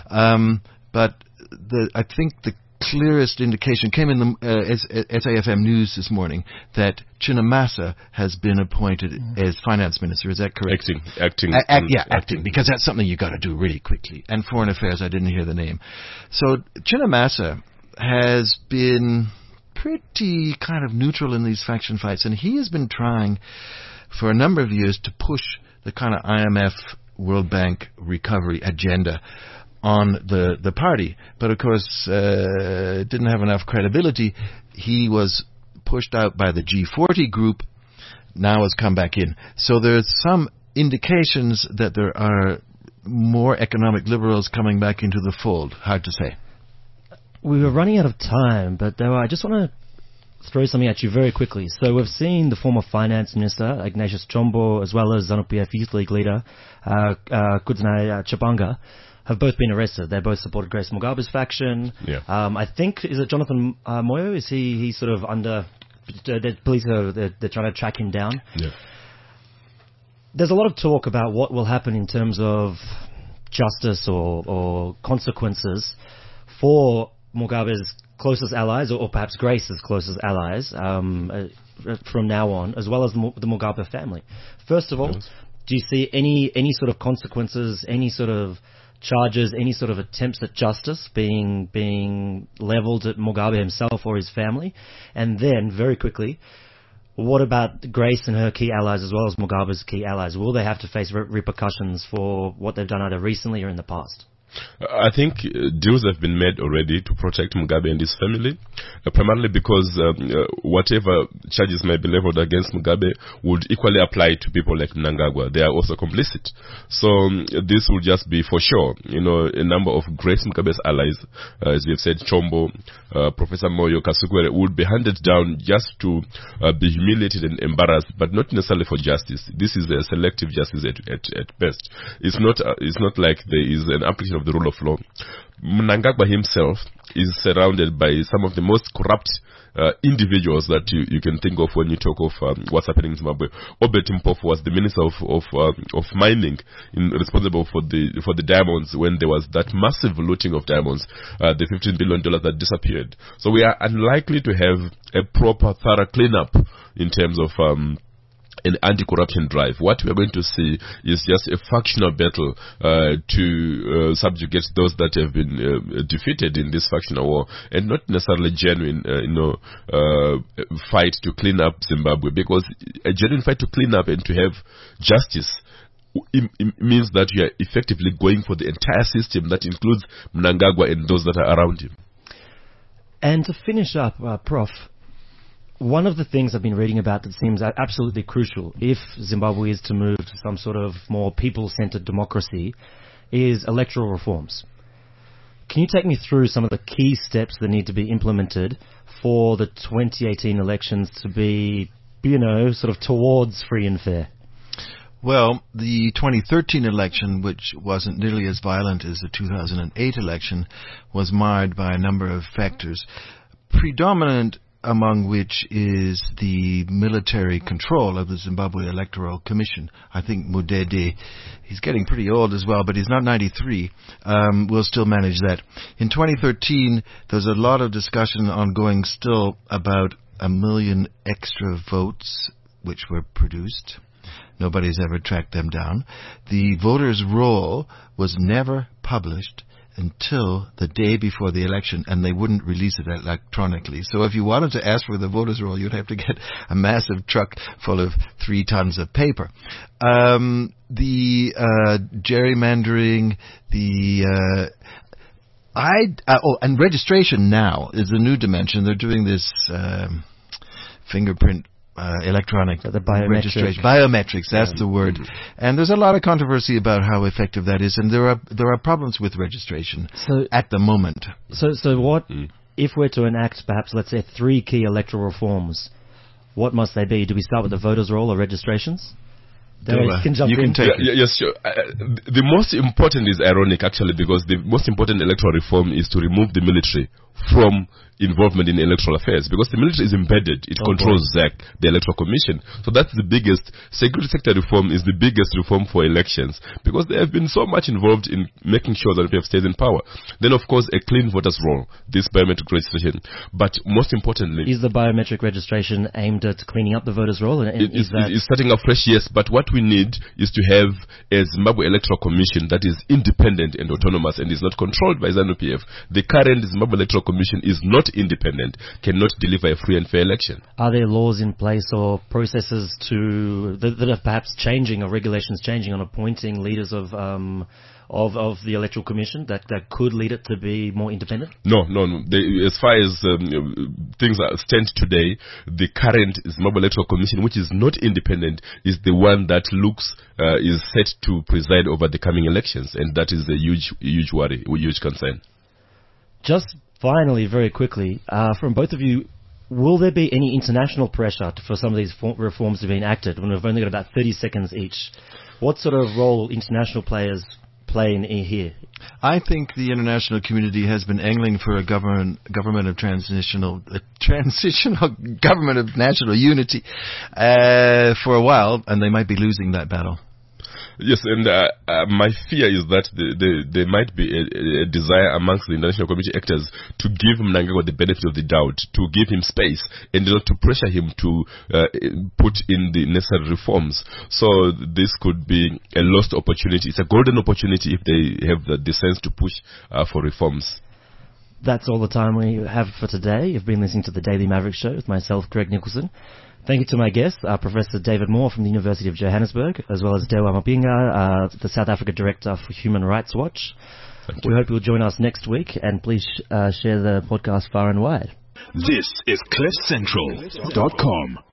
Um, but the I think the clearest indication came in the uh, S A F M News this morning that Chinamasa has been appointed mm. as finance minister. Is that correct? Acting, acting, a- act, yeah, acting, acting, because that's something you got to do really quickly. And foreign affairs, I didn't hear the name. So Chinamasa has been pretty kind of neutral in these faction fights, and he has been trying for a number of years to push the kind of I M F, World Bank recovery agenda on the the party, but of course uh, didn't have enough credibility. He was pushed out by the G forty group, now has come back in. So there's some indications that there are more economic liberals coming back into the fold. Hard to say. We were running out of time, but uh, I just want to throw something at you very quickly. So we've seen the former finance minister, Ignatius Chombo, as well as ZANU-P F Youth League leader, uh, uh, Kudzai Chipanga, have both been arrested. They both supported Grace Mugabe's faction. Yeah. Um, I think, is it Jonathan uh, Moyo? Is he he sort of under... The police are they're, they're trying to track him down. Yeah. There's a lot of talk about what will happen in terms of justice or, or consequences for Mugabe's closest allies, or, or perhaps Grace's closest allies, um, uh, from now on, as well as the, the Mugabe family. First of all, yes. Do you see any any sort of consequences, any sort of charges, any sort of attempts at justice being being leveled at Mugabe himself or his family? And then, very quickly, what about Grace and her key allies as well as Mugabe's key allies? Will they have to face re- repercussions for what they've done either recently or in the past? I think uh, deals have been made already to protect Mugabe and his family, uh, primarily because um, uh, whatever charges may be leveled against Mugabe would equally apply to people like Mnangagwa. They are also complicit. So um, this will just be for sure. You know, a number of Grace Mugabe's allies, uh, as we have said, Chombo, uh, Professor Moyo, Kasukwere, would be handed down just to uh, be humiliated and embarrassed, but not necessarily for justice. This is a selective justice at, at, at best. It's not, uh, it's not like there is an application of the rule of law. Mnangagwa himself is surrounded by some of the most corrupt uh, individuals that you, you can think of when you talk of um, what's happening in Zimbabwe. Obed Mpofu was the minister of of, uh, of mining, in, responsible for the for the diamonds when there was that massive looting of diamonds, uh, the fifteen billion dollars that disappeared. So we are unlikely to have a proper, thorough cleanup in terms of um, an anti-corruption drive. What we are going to see is just a factional battle uh, to uh, subjugate those that have been uh, defeated in this factional war, and not necessarily genuine, uh, you know, uh, fight to clean up Zimbabwe. Because a genuine fight to clean up and to have justice It, it means that you are effectively going for the entire system that includes Mnangagwa and those that are around him. And to finish up, uh, Prof, one of the things I've been reading about that seems absolutely crucial if Zimbabwe is to move to some sort of more people-centered democracy is electoral reforms. Can you take me through some of the key steps that need to be implemented for the twenty eighteen elections to be, you know, sort of towards free and fair? Well, the twenty thirteen election, which wasn't nearly as violent as the two thousand eight election, was marred by a number of factors, predominant among which is the military control of the Zimbabwe Electoral Commission. I think Mudede, he's getting pretty old as well, but he's not ninety-three, um, will still manage that. In twenty thirteen, there's a lot of discussion ongoing still about a million extra votes which were produced. Nobody's ever tracked them down. The voters' roll was never published until the day before the election, and they wouldn't release it electronically. So if you wanted to ask for the voters' roll, you'd have to get a massive truck full of three tons of paper. Um, the uh, gerrymandering, the... Uh, I uh, oh, and registration now is a new dimension. They're doing this um, fingerprint Uh, electronic the biometric. registration, biometrics. That's yeah. the word. Mm-hmm. And there's a lot of controversy about how effective that is, and there are there are problems with registration so, at the moment. So, so what mm. if we're to enact perhaps, let's say, three key electoral reforms? What must they be? Do we start with the voters' roll or registrations? Dela, can jump you in. can take yeah, it. Yes, sure. Uh, the most important is ironic, actually, because the most important electoral reform is to remove the military from involvement in electoral affairs, because the military is embedded. It oh controls Z A C, the Electoral Commission. So that's the biggest. Security sector reform is the biggest reform for elections, because they have been so much involved in making sure that we have stayed in power. Then, of course, a clean voters' roll, this biometric registration. But most importantly... Is the biometric registration aimed at cleaning up the voters' roll? And it, is it's, that it's starting afresh, yes, but what we need is to have a Zimbabwe Electoral Commission that is independent and autonomous and is not controlled by ZANU P F. The current Zimbabwe Electoral Commission is not independent, cannot deliver a free and fair election. Are there laws in place or processes to that, that are perhaps changing or regulations changing on appointing leaders of um, of of the Electoral Commission that, that could lead it to be more independent? No, no, no. They, as far as um, things are stand today, the current Zimbabwe Electoral Commission, which is not independent, is the one that looks uh, is set to preside over the coming elections, and that is a huge, huge worry, a huge concern. Just finally, very quickly, uh, from both of you, will there be any international pressure to, for some of these reforms to be enacted when we've only got about thirty seconds each? What sort of role international players play in here? I think the international community has been angling for a government government of transitional a transitional government of national unity uh, for a while, and they might be losing that battle. Yes, and uh, uh, my fear is that the, the, there might be a, a desire amongst the international community actors to give Mnangagwa the benefit of the doubt, to give him space, and to pressure him to uh, put in the necessary reforms. So this could be a lost opportunity. It's a golden opportunity if they have the, the sense to push uh, for reforms. That's all the time we have for today. You've been listening to the Daily Maverick Show with myself, Greg Nicholson. Thank you to my guests, uh, Professor David Moore from the University of Johannesburg, as well as Dewa Mapinga, uh, the South Africa Director for Human Rights Watch. We hope you'll join us next week, and please uh, share the podcast far and wide. This is cliff central dot com.